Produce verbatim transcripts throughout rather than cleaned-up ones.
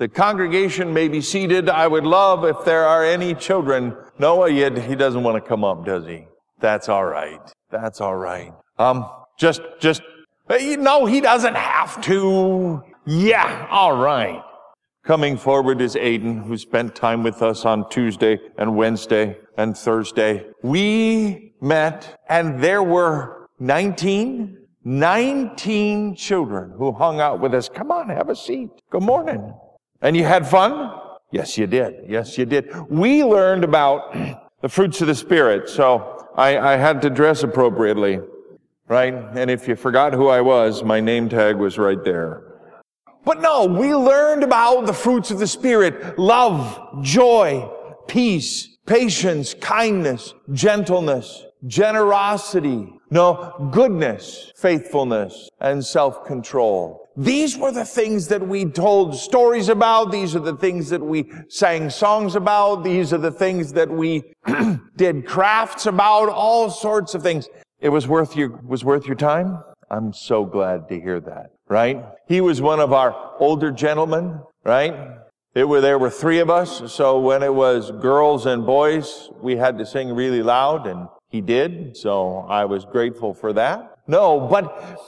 The congregation may be seated. I would love if there are any children. Noah, he, he doesn't want to come up, does he? That's all right. That's all right. Um, just, just, no, he doesn't have to. Yeah, all right. Coming forward is Aiden, who spent time with us on Tuesday and Wednesday and Thursday. We met, and there were nineteen, nineteen children who hung out with us. Come on, have a seat. Good morning. And you had fun? Yes, you did. Yes, you did. We learned about the fruits of the Spirit, so I, I had to dress appropriately, right? And if you forgot who I was, my name tag was right there. But no, we learned about the fruits of the Spirit: love, joy, peace, patience, kindness, gentleness, generosity, no, goodness, faithfulness, and self-control. These were the things that we told stories about. These are the things that we sang songs about. These are the things that we did crafts about, all sorts of things. It was worth your, was worth your time? I'm so glad to hear that, right? He was one of our older gentlemen, right? It were, there were three of us, so when it was girls and boys, we had to sing really loud, and he did, so I was grateful for that. No, but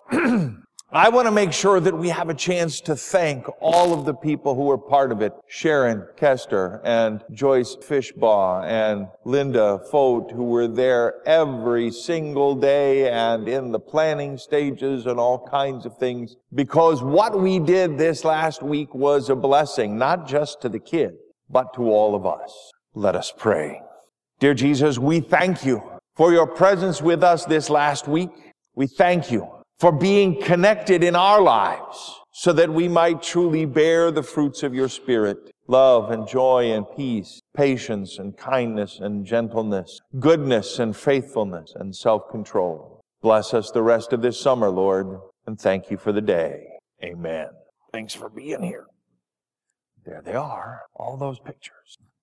I want to make sure that we have a chance to thank all of the people who were part of it. Sharon Kester and Joyce Fishbaugh and Linda Fote, who were there every single day and in the planning stages and all kinds of things. Because what we did this last week was a blessing, not just to the kids, but to all of us. Let us pray. Dear Jesus, we thank you for your presence with us this last week. We thank you for being connected in our lives so that we might truly bear the fruits of your Spirit: love and joy and peace, patience and kindness and gentleness, goodness and faithfulness and self-control. Bless us the rest of this summer, Lord, and thank you for the day. Amen. Thanks for being here. There they are, all those pictures.